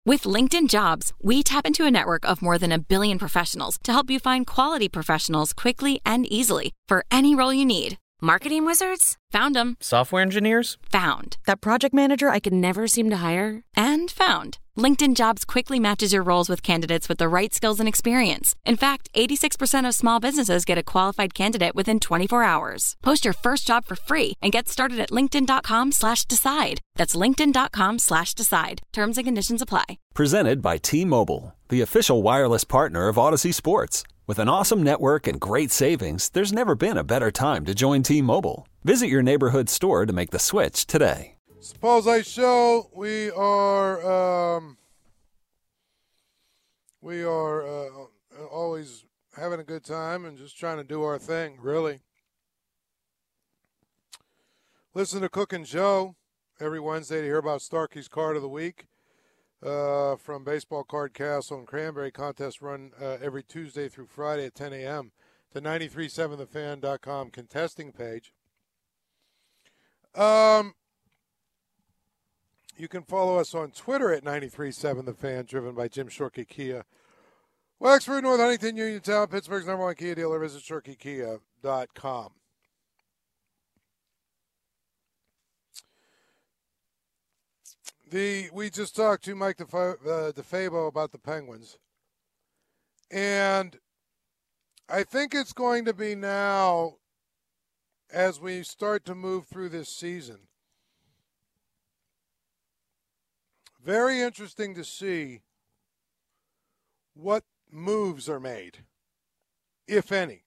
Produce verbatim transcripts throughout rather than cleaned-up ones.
With LinkedIn Jobs, we tap into a network of more than a billion professionals to help you find quality professionals quickly and easily for any role you need. Marketing wizards? Found them. Software engineers? Found. That project manager I could never seem to hire? And found. LinkedIn Jobs quickly matches your roles with candidates with the right skills and experience. In fact, eighty-six percent of small businesses get a qualified candidate within twenty-four hours. Post your first job for free and get started at linkedin.com slash decide. That's linkedin.com slash decide. Terms and conditions apply. Presented by T-Mobile, the official wireless partner of Odyssey Sports. With an awesome network and great savings, there's never been a better time to join T-Mobile. Visit your neighborhood store to make the switch today. Suppose Show, we are um, we are uh, always having a good time and just trying to do our thing, really. Listen to Cook and Joe every Wednesday to hear about Starkey's Card of the Week uh, from Baseball Card Castle and Cranberry. Contests run uh, every Tuesday through Friday at ten a.m. The ninety-three point seven the fan dot com contesting page. Um. You can follow us on Twitter at ninety-three point seven The Fan, driven by Jim Shorkey Kia. Wexford, North Huntington, Uniontown, Pittsburgh's number one Kia dealer. Visit shorkey kia dot com. The we just talked to Mike DeFa, uh, DeFabo about the Penguins, and I think it's going to be now, as we start to move through this season, very interesting to see what moves are made, if any.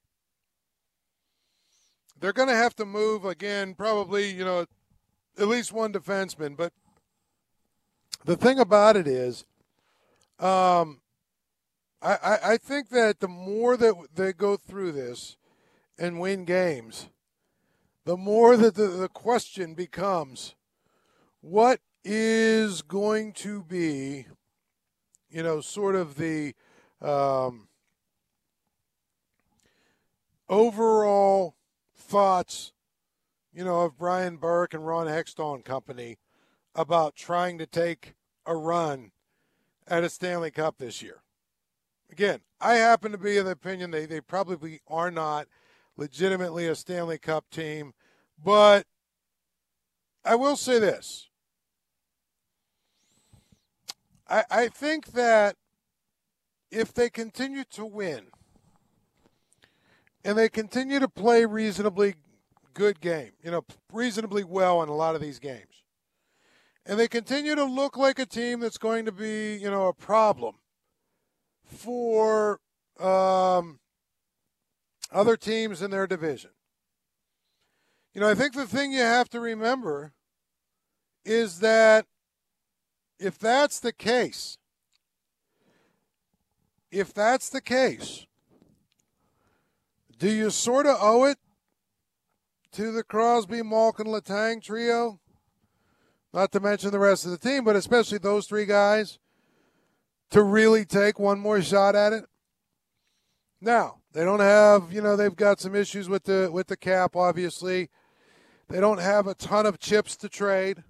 They're going to have to move again, probably, you know, at least one defenseman. But the thing about it is, um, I, I, I think that the more that they go through this and win games, the more that the, the question becomes, what is going to be, you know, sort of the um, overall thoughts, you know, of Brian Burke and Ron Hextall and company about trying to take a run at a Stanley Cup this year. Again, I happen to be of the opinion they, they probably are not legitimately a Stanley Cup team, but I will say this. I, I think that if they continue to win and they continue to play reasonably good game, you know, reasonably well in a lot of these games, and they continue to look like a team that's going to be, you know, a problem for um, other teams in their division. You know, I think the thing you have to remember is that if that's the case, if that's the case, do you sort of owe it to the Crosby, Malkin, Letang trio? Not to mention the rest of the team, but especially those three guys, to really take one more shot at it? Now, they don't have, you know, they've got some issues with the with the cap, obviously. They don't have a ton of chips to trade.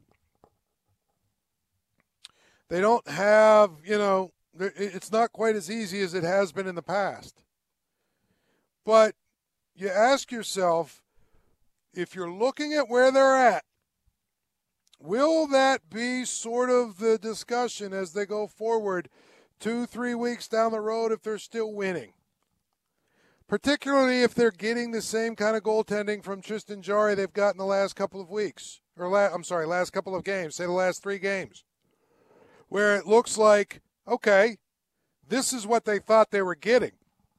They don't have, you know, it's not quite as easy as it has been in the past. But you ask yourself, if you're looking at where they're at, will that be sort of the discussion as they go forward two, three weeks down the road if they're still winning? Particularly if they're getting the same kind of goaltending from Tristan Jarry they've gotten the last couple of weeks. Or, la- I'm sorry, last couple of games, say the last three games. Where it looks like, okay, this is what they thought they were getting.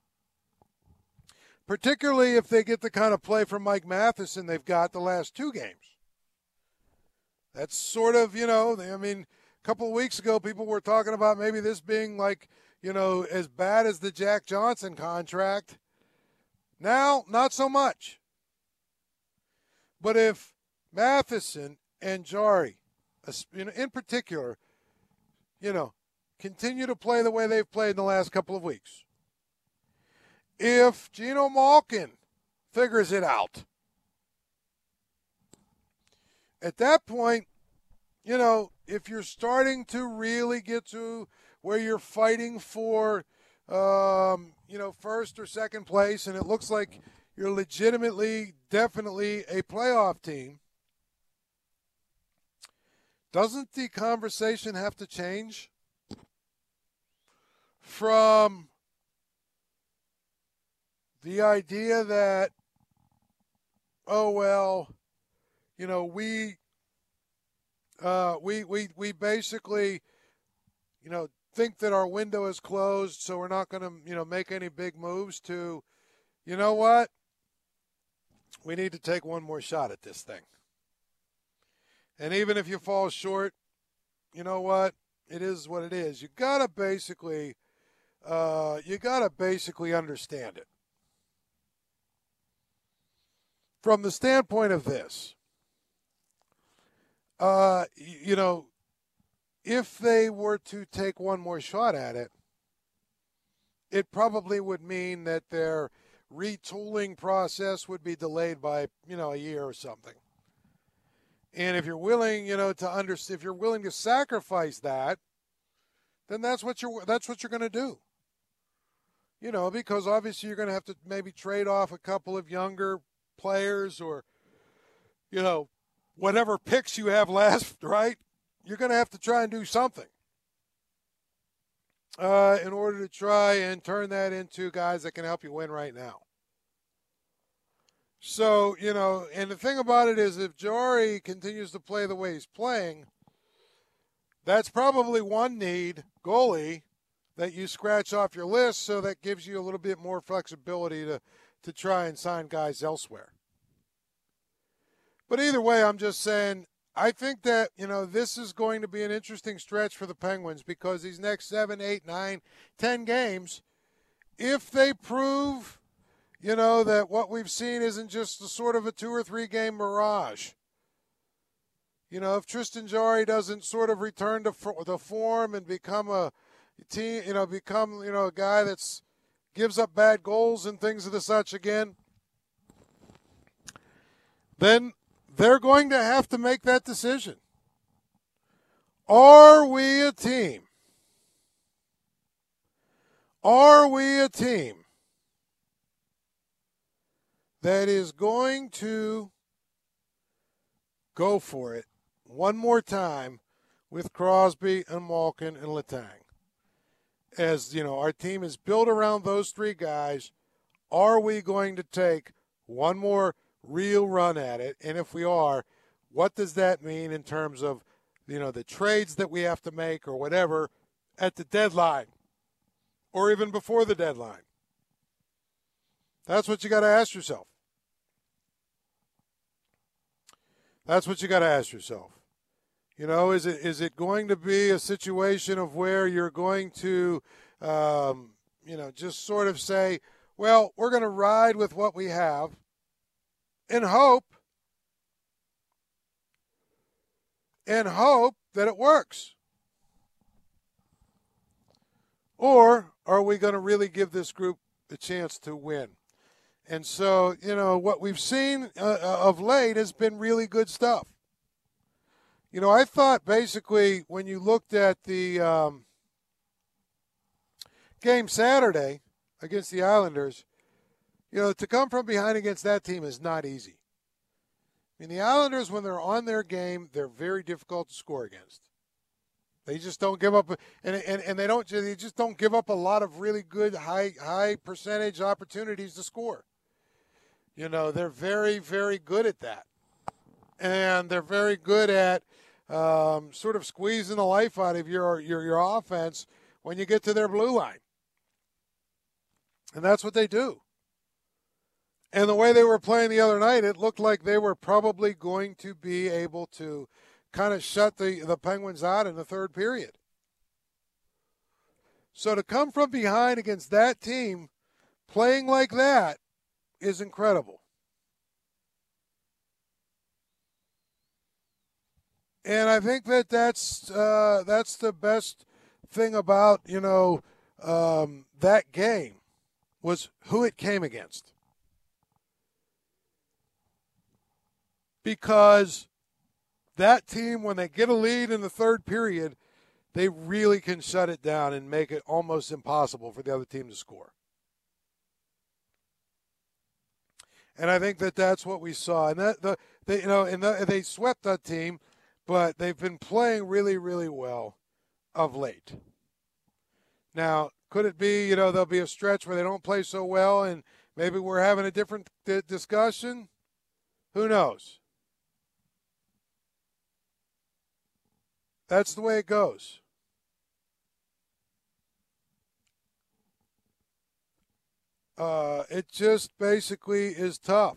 Particularly if they get the kind of play from Mike Matheson they've got the last two games. That's sort of, you know, I mean, a couple of weeks ago people were talking about maybe this being like, you know, as bad as the Jack Johnson contract. Now, not so much. But if Matheson and Jarry, in particular, you know, continue to play the way they've played in the last couple of weeks, if Geno Malkin figures it out, at that point, you know, if you're starting to really get to where you're fighting for, um, you know, first or second place, and it looks like you're legitimately, definitely a playoff team, doesn't the conversation have to change from the idea that, oh, well, you know, we uh, we we we basically, you know, think that our window is closed, so we're not going to, you know, make any big moves, to, you know what, we need to take one more shot at this thing. And even if you fall short, you know what, it is what it is. You got to basically, uh, you got to basically understand it. From the standpoint of this, uh, you know, if they were to take one more shot at it, it probably would mean that their retooling process would be delayed by, you know, a year or something. And if you're willing, you know, to under, if you're willing to sacrifice that, then that's what you're that's what you're going to do. You know, because obviously you're going to have to maybe trade off a couple of younger players, or, you know, whatever picks you have left, right? You're going to have to try and do something uh, in order to try and turn that into guys that can help you win right now. So, you know, and the thing about it is, if Jarry continues to play the way he's playing, that's probably one need, goalie, that you scratch off your list, so that gives you a little bit more flexibility to, to try and sign guys elsewhere. But either way, I'm just saying, I think that, you know, this is going to be an interesting stretch for the Penguins, because these next seven, eight, nine, ten games, if they prove, you know, that what we've seen isn't just a sort of a two or three game mirage. You know, if Tristan Jarry doesn't sort of return to the form and become a team, you know, become, you know, a guy that's gives up bad goals and things of the such again, then they're going to have to make that decision. Are we a team? Are we a team that is going to go for it one more time with Crosby and Malkin and Letang? As, you know, our team is built around those three guys. Are we going to take one more real run at it? And if we are, what does that mean in terms of, you know, the trades that we have to make or whatever at the deadline, or even before the deadline? That's what you got to ask yourself. That's what you got to ask yourself. You know, is it is it going to be a situation of where you're going to, um, you know, just sort of say, well, we're going to ride with what we have and hope, and hope that it works? Or are we going to really give this group a chance to win? And so, you know, what we've seen uh, of late has been really good stuff. You know, I thought basically when you looked at the um, game Saturday against the Islanders, you know, to come from behind against that team is not easy. I mean, the Islanders, when they're on their game, they're very difficult to score against. They just don't give up, and and, and they don't. They just don't give up a lot of really good high high percentage opportunities to score. You know, they're very very good at that, and they're very good at um, sort of squeezing the life out of your your your offense when you get to their blue line, and that's what they do. And the way they were playing the other night, it looked like they were probably going to be able to kind of shut the, the Penguins out in the third period. So to come from behind against that team playing like that is incredible. And I think that that's, uh, that's the best thing about, you know, um, that game was who it came against. Because that team, when they get a lead in the third period, they really can shut it down and make it almost impossible for the other team to score. And I think that that's what we saw. And that the they, you know, and the, they swept that team, but they've been playing really, really well of late. Now, could it be, you know, there'll be a stretch where they don't play so well and maybe we're having a different d- discussion? Who knows? That's the way it goes. Uh, it just basically is tough.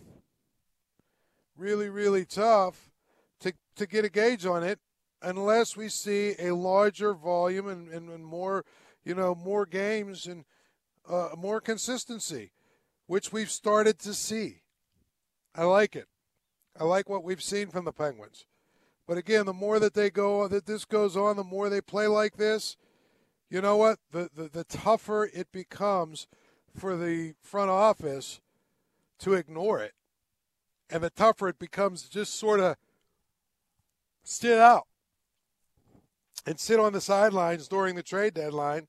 Really, really tough to, to get a gauge on it unless we see a larger volume and, and, and more, you know, more games and uh, more consistency, which we've started to see. I like it. I like what we've seen from the Penguins. But again, the more that they go, that this goes on, the more they play like this, you know what? The, the, the tougher it becomes for the front office to ignore it. And the tougher it becomes to just sort of sit out and sit on the sidelines during the trade deadline.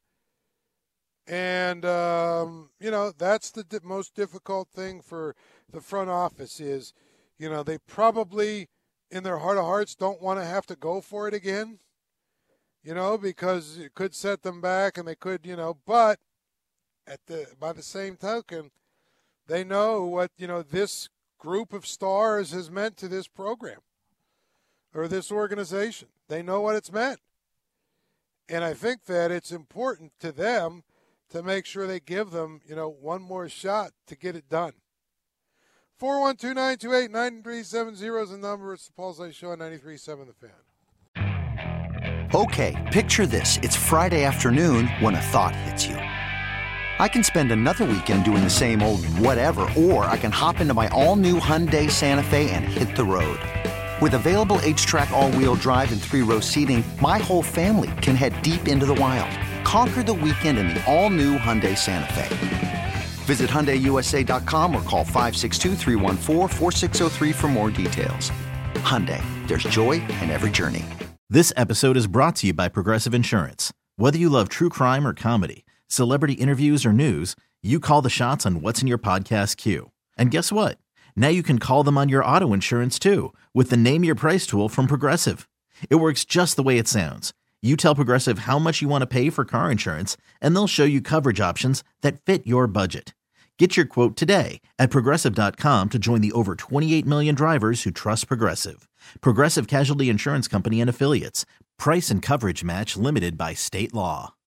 And, um, you know, that's the di- most difficult thing for the front office is, you know, they probably in their heart of hearts don't want to have to go for it again, you know, because it could set them back and they could, you know, but at the by the same token, they know what, you know, this group of stars has meant to this program or this organization. They know what it's meant. And I think that it's important to them to make sure they give them, you know, one more shot to get it done. four one two, nine two eight, nine three seven zero is the number. It's the Paul Zay Show on ninety-three point seven The Fan. Okay, picture this. It's Friday afternoon when a thought hits you. I can spend another weekend doing the same old whatever, or I can hop into my all-new Hyundai Santa Fe and hit the road. With available H-Track all-wheel drive and three-row seating, my whole family can head deep into the wild. Conquer the weekend in the all-new Hyundai Santa Fe. Visit Hyundai U S A dot com or call five six two, three one four, four six zero three for more details. Hyundai, there's joy in every journey. This episode is brought to you by Progressive Insurance. Whether you love true crime or comedy, celebrity interviews or news, you call the shots on what's in your podcast queue. And guess what? Now you can call them on your auto insurance too with the Name Your Price tool from Progressive. It works just the way it sounds. You tell Progressive how much you want to pay for car insurance, and they'll show you coverage options that fit your budget. Get your quote today at Progressive dot com to join the over twenty-eight million drivers who trust Progressive. Progressive Casualty Insurance Company and Affiliates. Price and coverage match limited by state law.